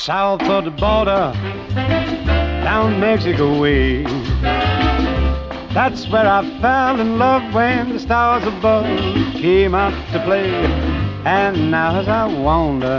south of the border, down Mexico way. That's where I fell in love when the stars above came out to play. And now as I wander...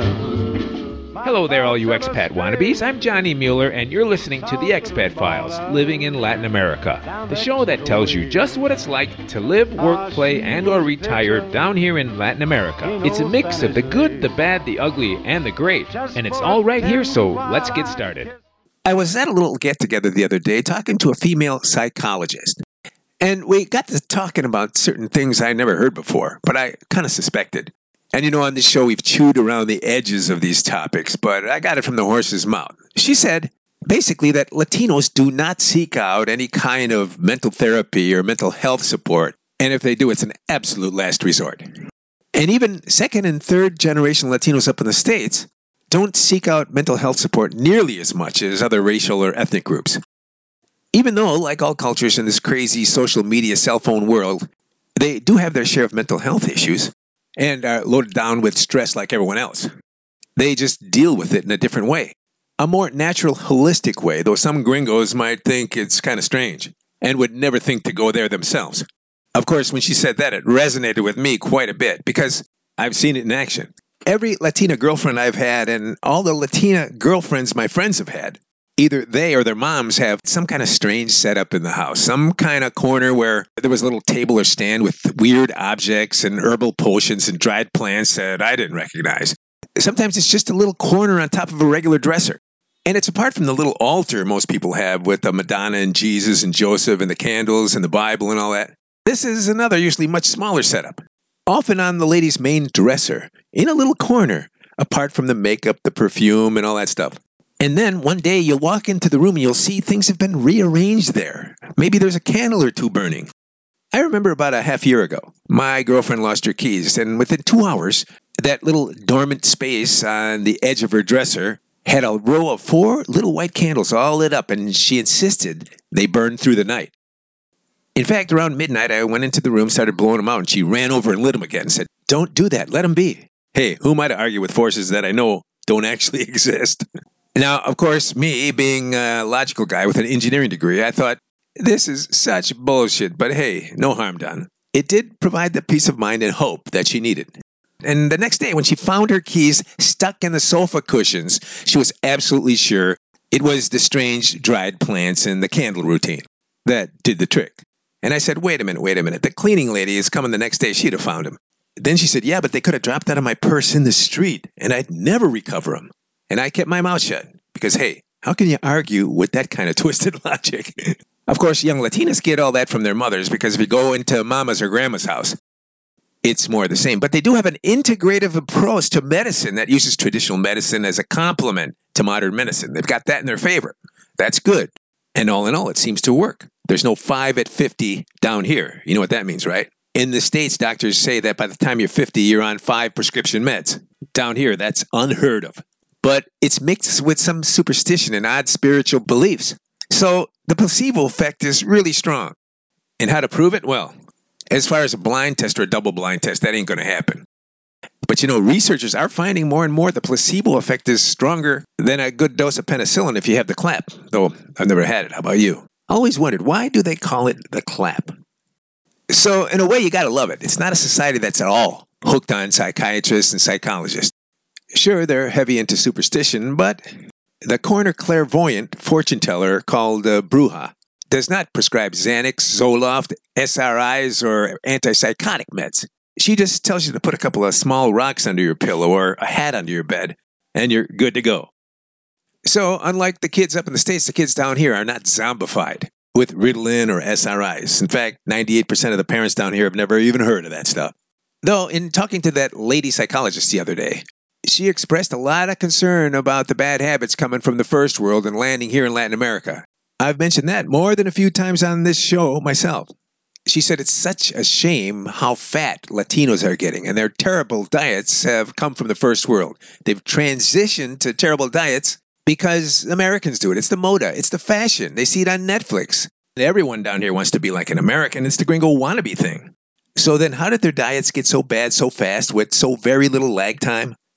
Hello there, all you expat wannabes. I'm Johnny Mueller, and you're listening to The Expat Files, Living in Latin America, the show that tells you just what it's like to live, work, play, and or retire down here in Latin America. It's a mix of the good, the bad, the ugly, and the great, and it's all right here, so let's get started. I was at a little get-together the other day talking to a female psychologist, and we got to talking about certain things I never heard before, but I kind of suspected. And you know, on this show, we've chewed around the edges of these topics, but I got it from the horse's mouth. She said, basically, that Latinos do not seek out any kind of mental therapy or mental health support, and if they do, it's an absolute last resort. And even second and third generation Latinos up in the States don't seek out mental health support nearly as much as other racial or ethnic groups. Even though, like all cultures in this crazy social media cell phone world, they do have their share of mental health issues, and are loaded down with stress like everyone else. They just deal with it in a different way. A more natural, holistic way, though some gringos might think it's kind of strange, and would never think to go there themselves. Of course, when she said that, it resonated with me quite a bit, because I've seen it in action. Every Latina girlfriend I've had, and all the Latina girlfriends my friends have had, either they or their moms have some kind of strange setup in the house. Some kind of corner where there was a little table or stand with weird objects and herbal potions and dried plants that I didn't recognize. Sometimes it's just a little corner on top of a regular dresser. And it's apart from the little altar most people have with the Madonna and Jesus and Joseph and the candles and the Bible and all that. This is another, usually much smaller setup. Often on the lady's main dresser, in a little corner, apart from the makeup, the perfume, and all that stuff. And then one day you'll walk into the room and you'll see things have been rearranged there. Maybe there's a candle or two burning. I remember about a half year ago, my girlfriend lost her keys, and within 2 hours, that little dormant space on the edge of her dresser had a row of 4 little white candles all lit up, and she insisted they burned through the night. In fact, around midnight, I went into the room, started blowing them out, and she ran over and lit them again and said, "Don't do that, let them be." Hey, who am I to argue with forces that I know don't actually exist? Now, of course, me being a logical guy with an engineering degree, I thought, this is such bullshit, but hey, no harm done. It did provide the peace of mind and hope that she needed. And the next day, when she found her keys stuck in the sofa cushions, she was absolutely sure it was the strange dried plants and the candle routine that did the trick. And I said, wait a minute. The cleaning lady is coming the next day. She'd have found them. Then she said, yeah, but they could have dropped out of my purse in the street, and I'd never recover them. And I kept my mouth shut because, hey, how can you argue with that kind of twisted logic? Of course, young Latinas get all that from their mothers because if you go into mama's or grandma's house, it's more the same. But they do have an integrative approach to medicine that uses traditional medicine as a complement to modern medicine. They've got that in their favor. That's good. And all in all, it seems to work. There's no 5 at 50 down here. You know what that means, right? In the States, doctors say that by the time you're 50, you're on 5 prescription meds. Down here, that's unheard of. But it's mixed with some superstition and odd spiritual beliefs. So the placebo effect is really strong. And how to prove it? Well, as far as a blind test or a double blind test, that ain't going to happen. But you know, researchers are finding more and more the placebo effect is stronger than a good dose of penicillin if you have the clap. Though I've never had it. How about you? Always wondered, why do they call it the clap? So in a way, you got to love it. It's not a society that's at all hooked on psychiatrists and psychologists. Sure, they're heavy into superstition, but the corner clairvoyant fortune teller called Bruja does not prescribe Xanax, Zoloft, SRIs, or antipsychotic meds. She just tells you to put a couple of small rocks under your pillow or a hat under your bed, and you're good to go. So, unlike the kids up in the States, the kids down here are not zombified with Ritalin or SRIs. In fact, 98% of the parents down here have never even heard of that stuff. Though, in talking to that lady psychologist the other day, she expressed a lot of concern about the bad habits coming from the first world and landing here in Latin America. I've mentioned that more than a few times on this show myself. She said it's such a shame how fat Latinos are getting, and their terrible diets have come from the first world. They've transitioned to terrible diets because Americans do it. It's the moda. It's the fashion. They see it on Netflix. Everyone down here wants to be like an American. It's the gringo wannabe thing. So then how did their diets get so bad so fast with so very little lag time?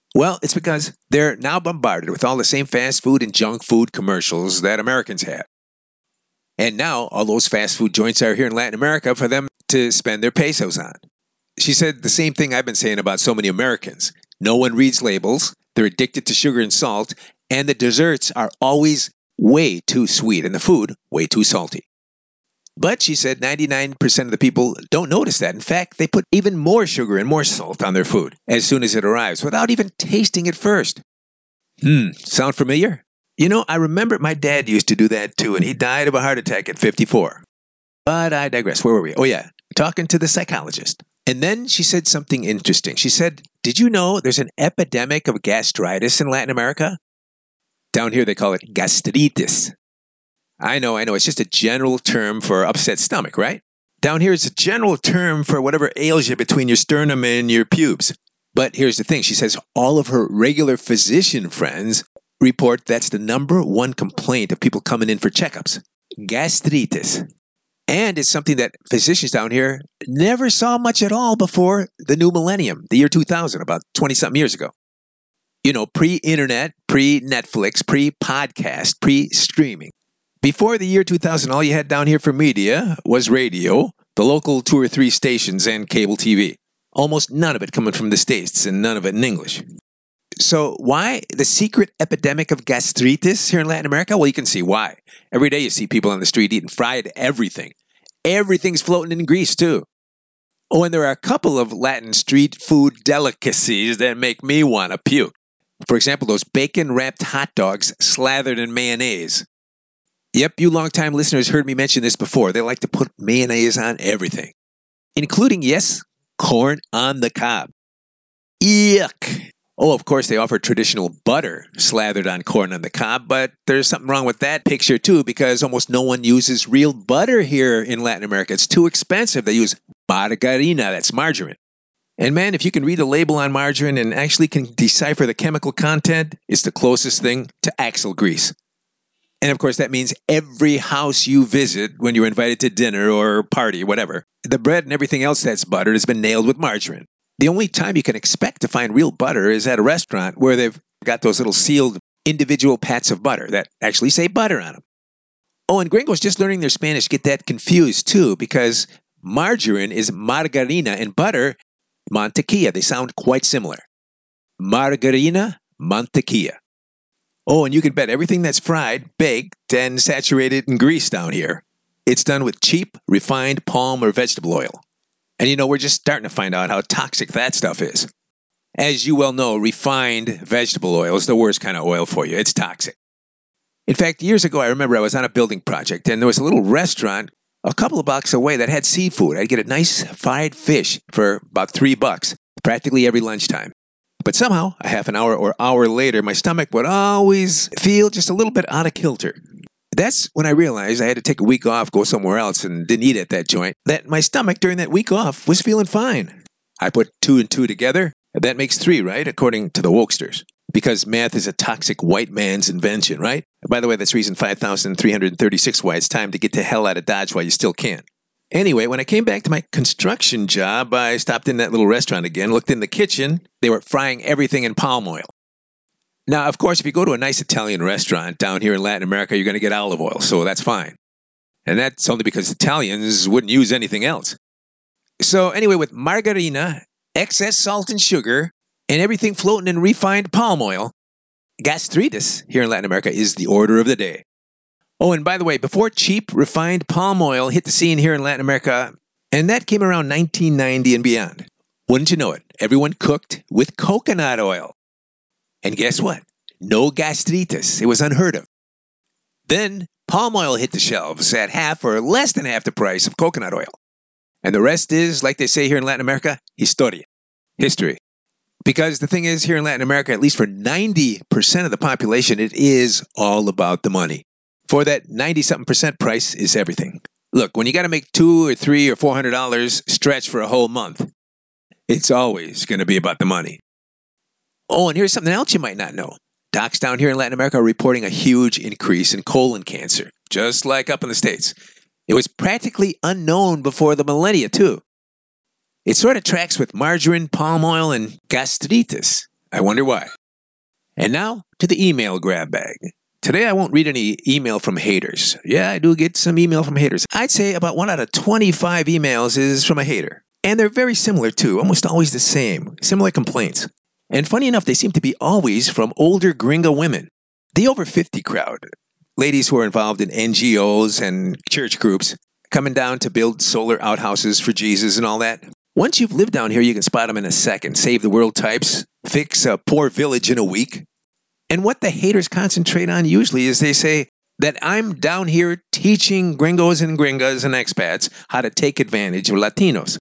Well, it's because they're now bombarded with all the same fast food and junk food commercials that Americans have. And now all those fast food joints are here in Latin America for them to spend their pesos on. She said the same thing I've been saying about so many Americans. No one reads labels, they're addicted to sugar and salt, and the desserts are always way too sweet and the food way too salty. But she said 99% of the people don't notice that. In fact, they put even more sugar and more salt on their food as soon as it arrives without even tasting it first. Sound familiar? You know, I remember my dad used to do that too, and he died of a heart attack at 54. But I digress. Where were we? Oh yeah, talking to the psychologist. And then she said something interesting. She said, did you know there's an epidemic of gastritis in Latin America? Down here they call it gastritis. I know, it's just a general term for upset stomach, right? Down here it's a general term for whatever ails you between your sternum and your pubes. But here's the thing, she says all of her regular physician friends report that's the number one complaint of people coming in for checkups. Gastritis. And it's something that physicians down here never saw much at all before the new millennium, the year 2000, about 20-something years ago. You know, pre-internet, pre-Netflix, pre-podcast, pre-streaming. Before the year 2000, all you had down here for media was radio, the local 2 or 3 stations, and cable TV. Almost none of it coming from the States and none of it in English. So why the secret epidemic of gastritis here in Latin America? Well, you can see why. Every day you see people on the street eating fried everything. Everything's floating in grease, too. Oh, and there are a couple of Latin street food delicacies that make me want to puke. For example, those bacon-wrapped hot dogs slathered in mayonnaise. Yep, you long-time listeners heard me mention this before. They like to put mayonnaise on everything, including, yes, corn on the cob. Yuck! Oh, of course, they offer traditional butter slathered on corn on the cob, but there's something wrong with that picture, too, because almost no one uses real butter here in Latin America. It's too expensive. They use margarina, that's margarine. And man, if you can read the label on margarine and actually can decipher the chemical content, it's the closest thing to axle grease. And of course, that means every house you visit when you're invited to dinner or party, whatever, the bread and everything else that's buttered has been nailed with margarine. The only time you can expect to find real butter is at a restaurant where they've got those little sealed individual pats of butter that actually say butter on them. Oh, and gringos just learning their Spanish get that confused too, because margarine is margarina and butter, mantequilla. They sound quite similar. Margarina, mantequilla. Oh, and you can bet everything that's fried, baked, and saturated in grease down here, it's done with cheap, refined palm or vegetable oil. And you know, we're just starting to find out how toxic that stuff is. As you well know, refined vegetable oil is the worst kind of oil for you. It's toxic. In fact, years ago, I remember I was on a building project, and there was a little restaurant a couple of blocks away that had seafood. I'd get a nice fried fish for about $3, practically every lunchtime. But somehow, a half an hour or hour later, my stomach would always feel just a little bit out of kilter. That's when I realized I had to take a week off, go somewhere else, and didn't eat at that joint, that my stomach during that week off was feeling fine. I put 2 and 2 together, and that makes 3, right? According to the wokesters. Because math is a toxic white man's invention, right? By the way, that's reason 5,336 why it's time to get the hell out of Dodge while you still can. Anyway, when I came back to my construction job, I stopped in that little restaurant again, looked in the kitchen. They were frying everything in palm oil. Now, of course, if you go to a nice Italian restaurant down here in Latin America, you're going to get olive oil, so that's fine. And that's only because Italians wouldn't use anything else. So anyway, with margarina, excess salt and sugar, and everything floating in refined palm oil, gastritis here in Latin America is the order of the day. Oh, and by the way, before cheap, refined palm oil hit the scene here in Latin America, and that came around 1990 and beyond, wouldn't you know it, everyone cooked with coconut oil. And guess what? No gastritis. It was unheard of. Then palm oil hit the shelves at half or less than half the price of coconut oil. And the rest is, like they say here in Latin America, historia, history. Because the thing is, here in Latin America, at least for 90% of the population, it is all about the money. For that 90-something% price is everything. Look, when you got to make $200 or $300 or $400 stretch for a whole month, it's always going to be about the money. Oh, and here's something else you might not know. Docs down here in Latin America are reporting a huge increase in colon cancer, just like up in the States. It was practically unknown before the millennia, too. It sort of tracks with margarine, palm oil, and gastritis. I wonder why. And now to the email grab bag. Today I won't read any email from haters. Yeah, I do get some email from haters. I'd say about 1 out of 25 emails is from a hater. And they're very similar too, almost always the same. Similar complaints. And funny enough, they seem to be always from older gringo women. The over 50 crowd. Ladies who are involved in NGOs and church groups, coming down to build solar outhouses for Jesus and all that. Once you've lived down here, you can spot them in a second. Save the world types, fix a poor village in a week. And what the haters concentrate on usually is they say that I'm down here teaching gringos and gringas and expats how to take advantage of Latinos.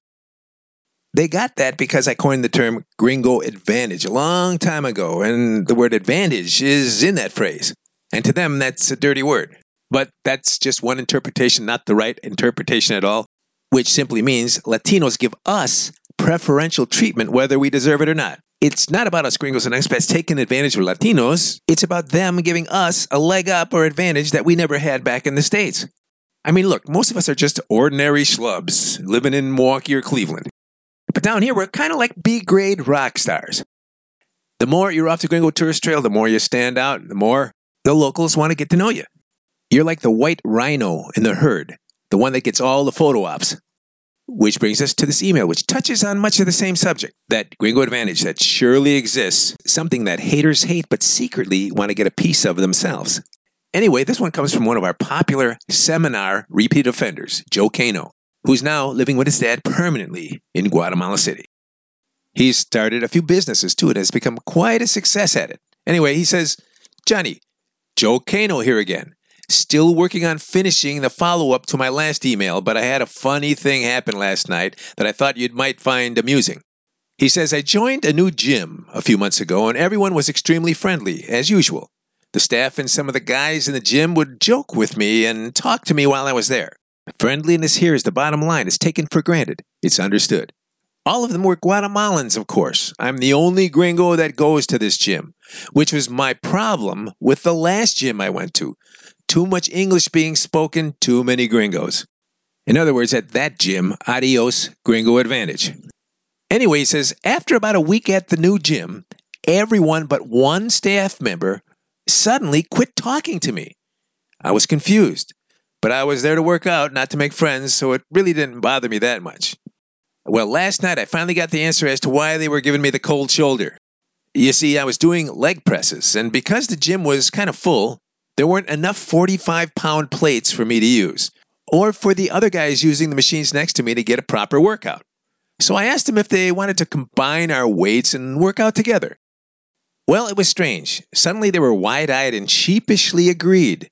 They got that because I coined the term gringo advantage a long time ago, and the word advantage is in that phrase. And to them, that's a dirty word. But that's just one interpretation, not the right interpretation at all, which simply means Latinos give us preferential treatment whether we deserve it or not. It's not about us gringos and expats taking advantage of Latinos. It's about them giving us a leg up or advantage that we never had back in the States. I mean, look, most of us are just ordinary schlubs living in Milwaukee or Cleveland. But down here, we're kind of like B-grade rock stars. The more you're off the Gringo Tourist Trail, the more you stand out, the more the locals want to get to know you. You're like the white rhino in the herd, the one that gets all the photo ops. Which brings us to this email, which touches on much of the same subject, that gringo advantage that surely exists, something that haters hate but secretly want to get a piece of themselves. Anyway, this one comes from one of our popular seminar repeat offenders, Joe Cano, who's now living with his dad permanently in Guatemala City. He's started a few businesses too and has become quite a success at it. Anyway, he says, Johnny, Joe Cano here again. Still working on finishing the follow-up to my last email, but I had a funny thing happen last night that I thought you might find amusing. He says, I joined a new gym a few months ago, and everyone was extremely friendly, as usual. The staff and some of the guys in the gym would joke with me and talk to me while I was there. Friendliness here is the bottom line. It's taken for granted. It's understood. All of them were Guatemalans, of course. I'm the only gringo that goes to this gym, which was my problem with the last gym I went to. Too much English being spoken, too many gringos. In other words, at that gym, adios, gringo advantage. Anyway, he says, after about a week at the new gym, everyone but one staff member suddenly quit talking to me. I was confused, but I was there to work out, not to make friends, so it really didn't bother me that much. Well, last night I finally got the answer as to why they were giving me the cold shoulder. You see, I was doing leg presses, and because the gym was kind of full, there weren't enough 45-pound plates for me to use, or for the other guys using the machines next to me to get a proper workout. So I asked them if they wanted to combine our weights and work out together. Well, it was strange. Suddenly they were wide-eyed and sheepishly agreed.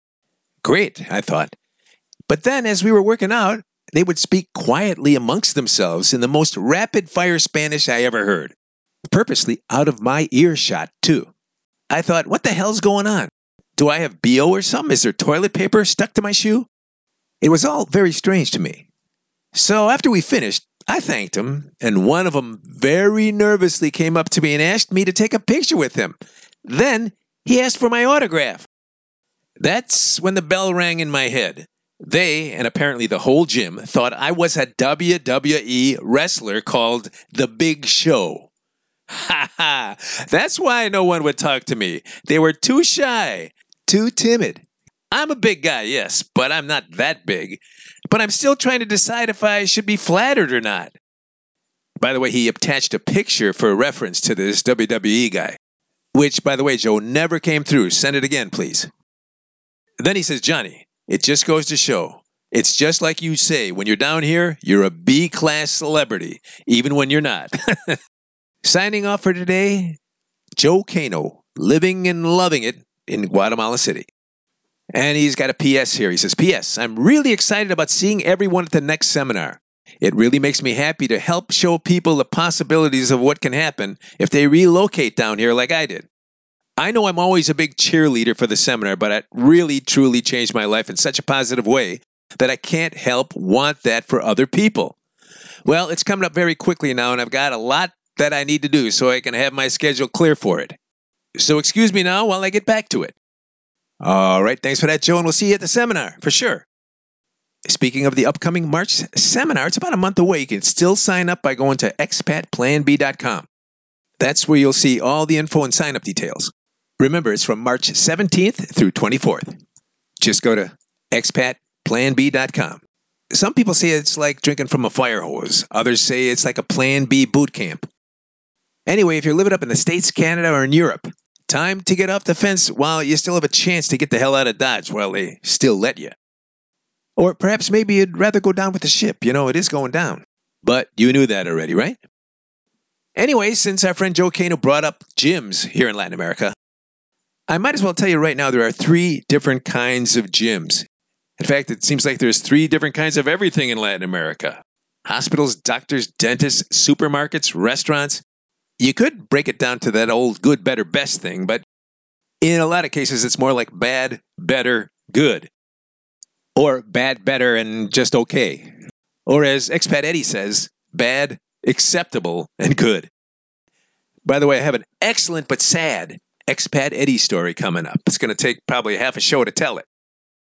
Great, I thought. But then, as we were working out, they would speak quietly amongst themselves in the most rapid-fire Spanish I ever heard. Purposely out of my earshot, too. I thought, what the hell's going on? Do I have BO or something? Is there toilet paper stuck to my shoe? It was all very strange to me. So after we finished, I thanked him, and one of them very nervously came up to me and asked me to take a picture with him. Then he asked for my autograph. That's when the bell rang in my head. They, and apparently the whole gym, thought I was a WWE wrestler called The Big Show. Ha ha! That's why no one would talk to me. They were too shy. Too timid. I'm a big guy, yes, but I'm not that big. But I'm still trying to decide if I should be flattered or not. By the way, he attached a picture for reference to this WWE guy. Which, by the way, Joe, never came through. Send it again, please. Then he says, Johnny, it just goes to show. It's just like you say, when you're down here, you're a B-class celebrity, even when you're not. Signing off for today, Joe Cano, living and loving it in Guatemala City. And he's got a P.S. here. He says, P.S. I'm really excited about seeing everyone at the next seminar. It really makes me happy to help show people the possibilities of what can happen if they relocate down here like I did. I know I'm always a big cheerleader for the seminar, but it really, truly changed my life in such a positive way that I can't help want that for other people. Well, it's coming up very quickly now, and I've got a lot that I need to do so I can have my schedule clear for it. So excuse me now while I get back to it. All right, thanks for that, Joe, and we'll see you at the seminar, for sure. Speaking of the upcoming March seminar, it's about a month away. You can still sign up by going to expatplanb.com. That's where you'll see all the info and sign-up details. Remember, it's from March 17th through 24th. Just go to expatplanb.com. Some people say it's like drinking from a fire hose. Others say it's like a Plan B boot camp. Anyway, if you're living up in the States, Canada, or in Europe, time to get off the fence while you still have a chance to get the hell out of Dodge while they still let you. Or perhaps maybe you'd rather go down with the ship. You know, it is going down. But you knew that already, right? Anyway, since our friend Joe Kano brought up gyms here in Latin America, I might as well tell you right now there are 3 different kinds of gyms. In fact, it seems like there's 3 different kinds of everything in Latin America. Hospitals, doctors, dentists, supermarkets, restaurants. You could break it down to that old good, better, best thing, but in a lot of cases it's more like bad, better, good. Or bad, better, and just okay. Or as Expat Eddie says, bad, acceptable, and good. By the way, I have an excellent but sad Expat Eddie story coming up. It's going to take probably half a show to tell it.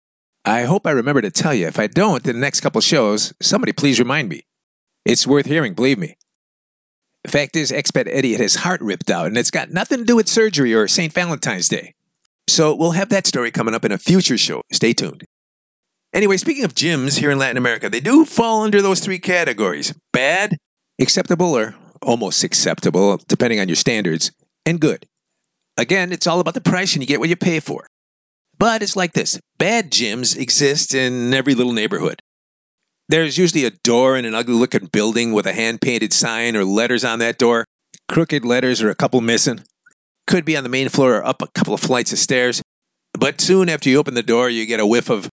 I hope I remember to tell you. If I don't, in the next couple shows, somebody please remind me. It's worth hearing, believe me. The fact is, Expat Eddie had his heart ripped out, and it's got nothing to do with surgery or St. Valentine's Day. So we'll have that story coming up in a future show. Stay tuned. Anyway, speaking of gyms here in Latin America, they do fall under those 3 categories. Bad, acceptable, or almost acceptable, depending on your standards, and good. Again, it's all about the price and you get what you pay for. But it's like this. Bad gyms exist in every little neighborhood. There's usually a door in an ugly-looking building with a hand-painted sign or letters on that door. Crooked letters or a couple missing. Could be on the main floor or up a couple of flights of stairs. But soon after you open the door, you get a whiff of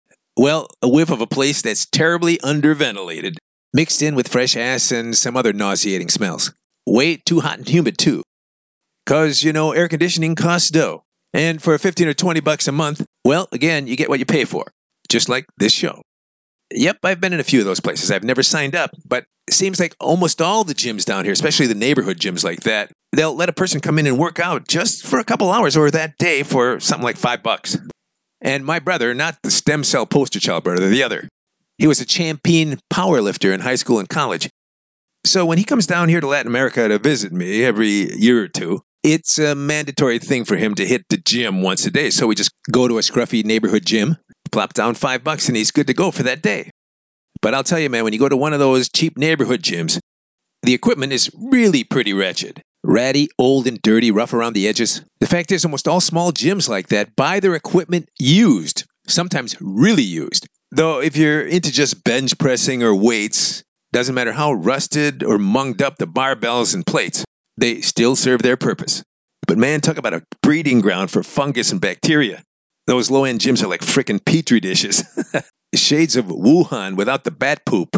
a place that's terribly underventilated, mixed in with fresh ass and some other nauseating smells. Way too hot and humid, too. 'Cause, you know, air conditioning costs dough. And for $15 or $20 a month, well, again, you get what you pay for. Just like this show. Yep, I've been in a few of those places. I've never signed up, but it seems like almost all the gyms down here, especially the neighborhood gyms like that, they'll let a person come in and work out just for a couple hours or that day for something like $5. And my brother, not the stem cell poster child brother, the other, he was a champion powerlifter in high school and college. So when he comes down here to Latin America to visit me every year or two, it's a mandatory thing for him to hit the gym once a day. So we just go to a scruffy neighborhood gym, plop down $5, and he's good to go for that day. But I'll tell you, man, when you go to one of those cheap neighborhood gyms, the equipment is really pretty wretched. Ratty, old and dirty, rough around the edges. The fact is, almost all small gyms like that buy their equipment used, sometimes really used. Though if you're into just bench pressing or weights, doesn't matter how rusted or munged up the barbells and plates, they still serve their purpose. But man, talk about a breeding ground for fungus and bacteria. Those low-end gyms are like frickin' petri dishes. Shades of Wuhan without the bat poop.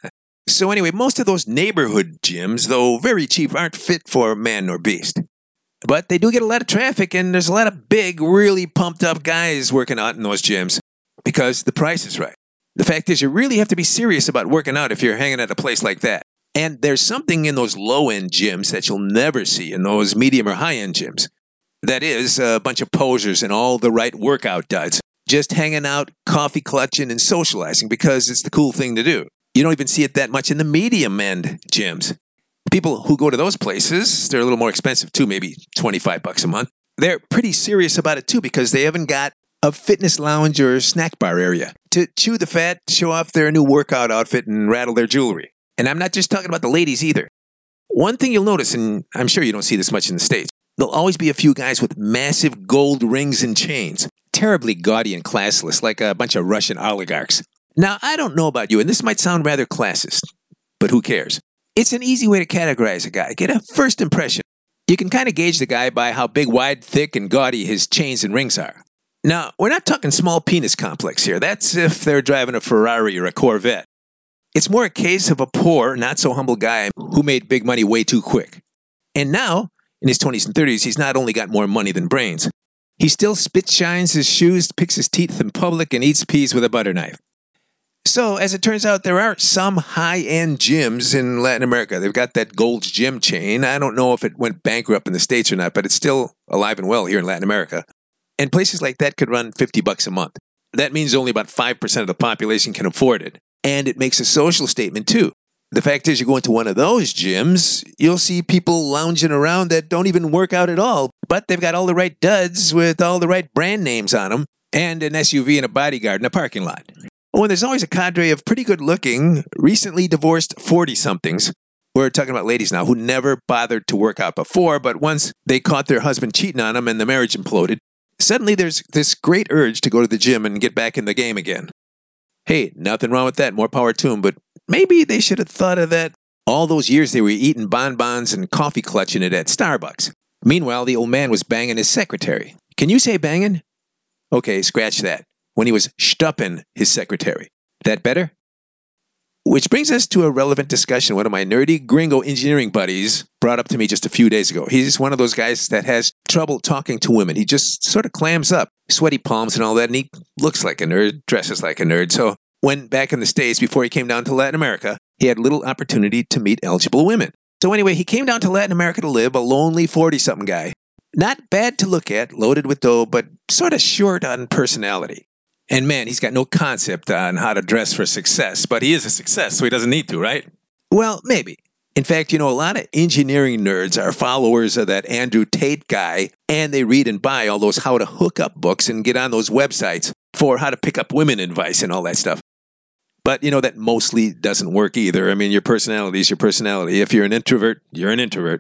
So anyway, most of those neighborhood gyms, though very cheap, aren't fit for man nor beast. But they do get a lot of traffic, and there's a lot of big, really pumped-up guys working out in those gyms because the price is right. The fact is, you really have to be serious about working out if you're hanging at a place like that. And there's something in those low-end gyms that you'll never see in those medium or high-end gyms. That is, a bunch of posers and all the right workout duds, just hanging out, coffee clutching, and socializing because it's the cool thing to do. You don't even see it that much in the medium-end gyms. People who go to those places, they're a little more expensive too, maybe $25 a month. They're pretty serious about it too because they haven't got a fitness lounge or snack bar area to chew the fat, show off their new workout outfit, and rattle their jewelry. And I'm not just talking about the ladies either. One thing you'll notice, and I'm sure you don't see this much in the States, there'll always be a few guys with massive gold rings and chains, terribly gaudy and classless, like a bunch of Russian oligarchs. Now, I don't know about you, and this might sound rather classist, but who cares? It's an easy way to categorize a guy, get a first impression. You can kind of gauge the guy by how big, wide, thick, and gaudy his chains and rings are. Now, we're not talking small penis complex here. That's if they're driving a Ferrari or a Corvette. It's more a case of a poor, not-so-humble guy who made big money way too quick. And now, in his 20s and 30s, he's not only got more money than brains. He still spit shines his shoes, picks his teeth in public, and eats peas with a butter knife. So, as it turns out, there are some high-end gyms in Latin America. They've got that Gold's Gym chain. I don't know if it went bankrupt in the States or not, but it's still alive and well here in Latin America. And places like that could run $50 a month. That means only about 5% of the population can afford it. And it makes a social statement, too. The fact is, you go into one of those gyms, you'll see people lounging around that don't even work out at all, but they've got all the right duds with all the right brand names on them, and an SUV and a bodyguard in a parking lot. Oh, and there's always a cadre of pretty good-looking, recently divorced 40-somethings. We're talking about ladies now who never bothered to work out before, but once they caught their husband cheating on them and the marriage imploded, suddenly there's this great urge to go to the gym and get back in the game again. Hey, nothing wrong with that, more power to them, but maybe they should have thought of that all those years they were eating bonbons and coffee clutching it at Starbucks. Meanwhile, the old man was banging his secretary. Can you say banging? Okay, scratch that. When he was stupping his secretary. That better? Which brings us to a relevant discussion one of my nerdy gringo engineering buddies brought up to me just a few days ago. He's one of those guys that has trouble talking to women. He just sort of clams up, sweaty palms and all that, and he looks like a nerd, dresses like a nerd. So when back in the States, before he came down to Latin America, he had little opportunity to meet eligible women. So anyway, he came down to Latin America to live, a lonely 40-something guy. Not bad to look at, loaded with dough, but sort of short on personality. And man, he's got no concept on how to dress for success, but he is a success, so he doesn't need to, right? Well, maybe. In fact, a lot of engineering nerds are followers of that Andrew Tate guy, and they read and buy all those how to hook up books and get on those websites for how to pick up women advice and all that stuff. But, that mostly doesn't work either. I mean, your personality is your personality. If you're an introvert, you're an introvert.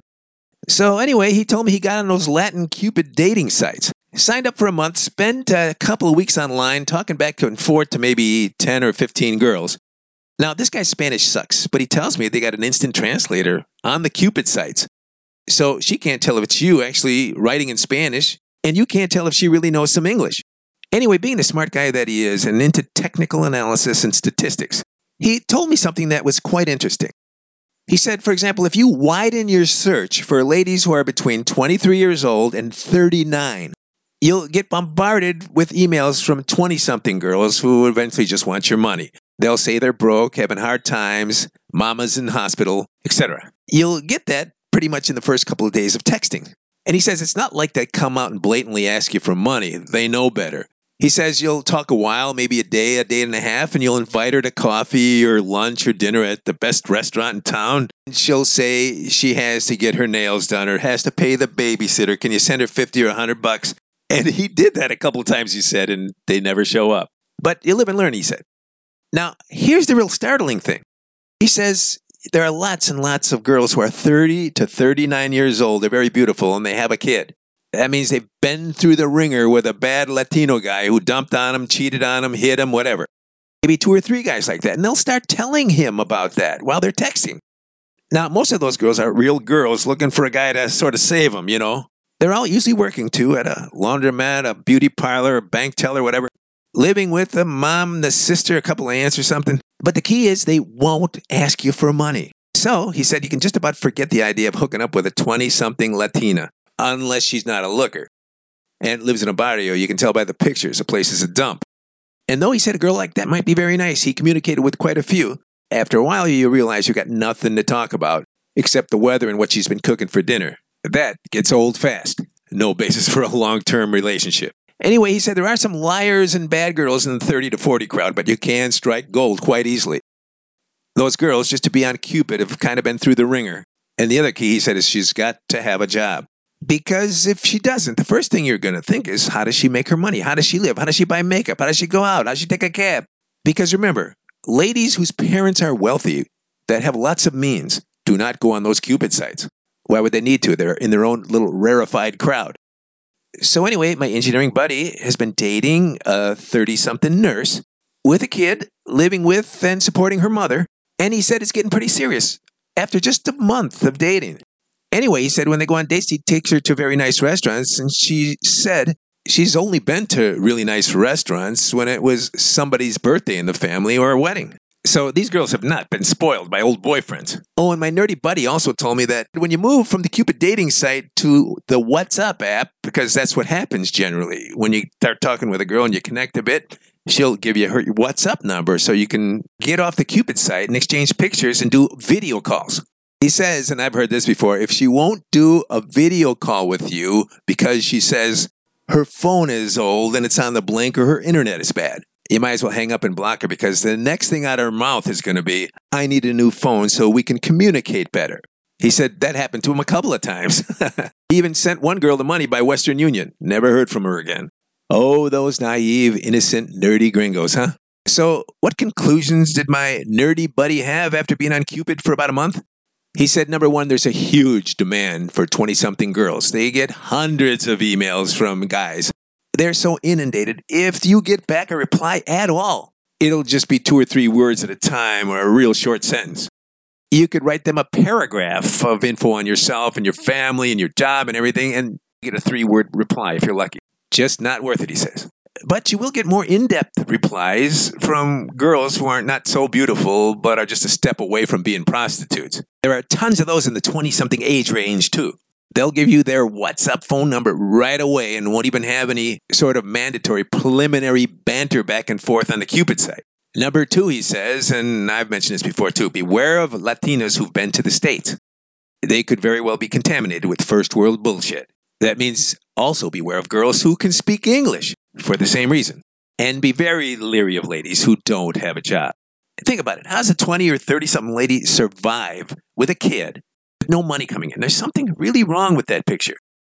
So anyway, he told me he got on those Latin Cupid dating sites. Signed up for a month, spent a couple of weeks online talking back and forth to maybe 10 or 15 girls. Now, this guy's Spanish sucks, but he tells me they got an instant translator on the Cupid sites. So she can't tell if it's you actually writing in Spanish, and you can't tell if she really knows some English. Anyway, being the smart guy that he is and into technical analysis and statistics, he told me something that was quite interesting. He said, for example, if you widen your search for ladies who are between 23 years old and 39, you'll get bombarded with emails from 20-something girls who eventually just want your money. They'll say they're broke, having hard times, mama's in hospital, etc. You'll get that pretty much in the first couple of days of texting. And he says it's not like they come out and blatantly ask you for money. They know better. He says you'll talk a while, maybe a day and a half, and you'll invite her to coffee or lunch or dinner at the best restaurant in town. She'll say she has to get her nails done or has to pay the babysitter. Can you send her 50 or $100? And he did that a couple of times, he said, and they never show up. But you live and learn, he said. Now, here's the real startling thing. He says there are lots and lots of girls who are 30 to 39 years old. They're very beautiful, and they have a kid. That means they've been through the ringer with a bad Latino guy who dumped on them, cheated on them, hit them, whatever. Maybe 2 or 3 guys like that, and they'll start telling him about that while they're texting. Now, most of those girls are real girls looking for a guy to sort of save them, They're all usually working, too, at a laundromat, a beauty parlor, a bank teller, whatever. Living with the mom, the sister, a couple of aunts or something. But the key is they won't ask you for money. So, he said you can just about forget the idea of hooking up with a 20-something Latina, unless she's not a looker. And lives in a barrio, you can tell by the pictures, the place is a dump. And though he said a girl like that might be very nice, he communicated with quite a few. After a while, you realize you got nothing to talk about, except the weather and what she's been cooking for dinner. That gets old fast. No basis for a long-term relationship. Anyway, he said there are some liars and bad girls in the 30 to 40 crowd, but you can strike gold quite easily. Those girls, just to be on Cupid, have kind of been through the ringer. And the other key, he said, is she's got to have a job. Because if she doesn't, the first thing you're going to think is, how does she make her money? How does she live? How does she buy makeup? How does she go out? How does she take a cab? Because remember, ladies whose parents are wealthy, that have lots of means, do not go on those Cupid sites. Why would they need to? They're in their own little rarefied crowd. So anyway, my engineering buddy has been dating a 30-something nurse with a kid, living with and supporting her mother, and he said it's getting pretty serious after just a month of dating. Anyway, he said when they go on dates, he takes her to very nice restaurants, and she said she's only been to really nice restaurants when it was somebody's birthday in the family or a wedding. So these girls have not been spoiled by old boyfriends. Oh, and my nerdy buddy also told me that when you move from the Cupid dating site to the WhatsApp app, because that's what happens generally, when you start talking with a girl and you connect a bit, she'll give you her WhatsApp number so you can get off the Cupid site and exchange pictures and do video calls. He says, and I've heard this before, if she won't do a video call with you because she says her phone is old and it's on the blink or her internet is bad, you might as well hang up and block her because the next thing out of her mouth is going to be, I need a new phone so we can communicate better. He said that happened to him a couple of times. He even sent one girl the money by Western Union. Never heard from her again. Oh, those naive, innocent, nerdy gringos, huh? So, what conclusions did my nerdy buddy have after being on Cupid for about a month? He said, number one, there's a huge demand for 20-something girls. They get hundreds of emails from guys. They're so inundated, if you get back a reply at all, it'll just be 2 or 3 words at a time or a real short sentence. You could write them a paragraph of info on yourself and your family and your job and everything and get a 3-word reply if you're lucky. Just not worth it, he says. But you will get more in-depth replies from girls who are not so beautiful but are just a step away from being prostitutes. There are tons of those in the 20-something age range, too. They'll give you their WhatsApp phone number right away and won't even have any sort of mandatory preliminary banter back and forth on the Cupid site. Number 2, he says, and I've mentioned this before too, beware of Latinas who've been to the States. They could very well be contaminated with first world bullshit. That means also beware of girls who can speak English for the same reason. And be very leery of ladies who don't have a job. Think about it. How does a 20 or 30-something lady survive with a kid with no money coming in? There's something really wrong with that picture.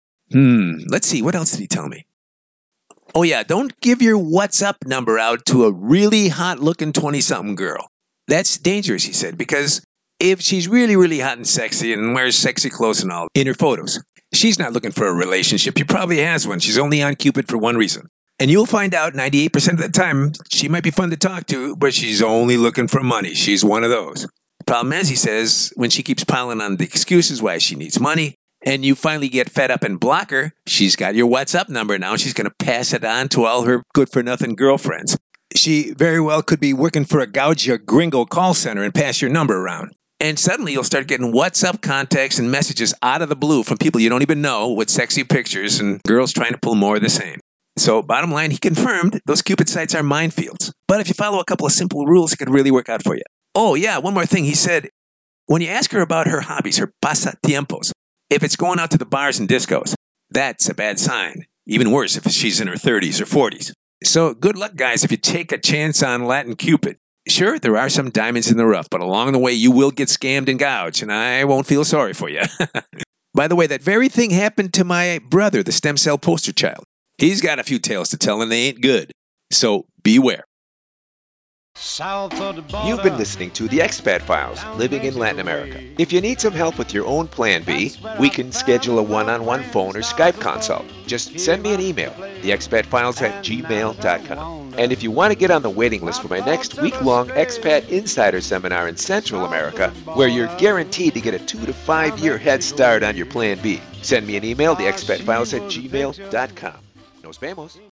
Let's see. What else did he tell me? Oh, yeah, don't give your WhatsApp number out to a really hot-looking 20-something girl. That's dangerous, he said, because if she's really, really hot and sexy and wears sexy clothes and all in her photos, she's not looking for a relationship. She probably has one. She's only on Cupid for one reason. And you'll find out 98% of the time she might be fun to talk to, but she's only looking for money. She's one of those. The problem is, he says, when she keeps piling on the excuses why she needs money, and you finally get fed up and block her, she's got your WhatsApp number now, and she's going to pass it on to all her good-for-nothing girlfriends. She very well could be working for a gouge or gringo call center and pass your number around. And suddenly you'll start getting WhatsApp contacts and messages out of the blue from people you don't even know with sexy pictures and girls trying to pull more of the same. So bottom line, he confirmed those Cupid sites are minefields. But if you follow a couple of simple rules, it could really work out for you. Oh, yeah, one more thing. He said, when you ask her about her hobbies, her pasatiempos, if it's going out to the bars and discos, that's a bad sign. Even worse if she's in her 30s or 40s. So good luck, guys, if you take a chance on Latin Cupid. Sure, there are some diamonds in the rough, but along the way you will get scammed and gouged, and I won't feel sorry for you. By the way, that very thing happened to my brother, the stem cell poster child. He's got a few tales to tell, and they ain't good. So beware. You've been listening to The Expat Files, Living in Latin America. If you need some help with your own Plan B, we can schedule a one-on-one phone or Skype consult. Just send me an email, theexpatfiles@gmail.com. And if you want to get on the waiting list for my next week-long Expat Insider Seminar in Central America, where you're guaranteed to get a 2 to 5 year head start on your Plan B, send me an email, theexpatfiles@gmail.com. Nos vemos.